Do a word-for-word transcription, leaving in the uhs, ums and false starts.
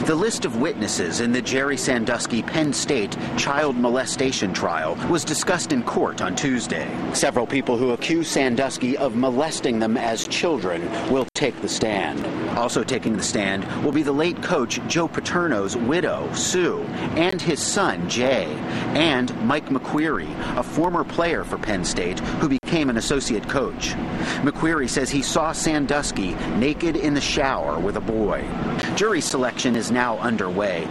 The list of witnesses in the Jerry Sandusky Penn State child molestation trial was discussed in court on Tuesday. Several people who accuse Sandusky of molesting them as children will take the stand. Also taking the stand will be the late coach Joe Paterno's widow, Sue, and his son, Jay, and Mike McQueary, a former player for Penn State who became an associate coach. McQueary says he saw Sandusky naked in the shower with a boy. Jury selection is now underway.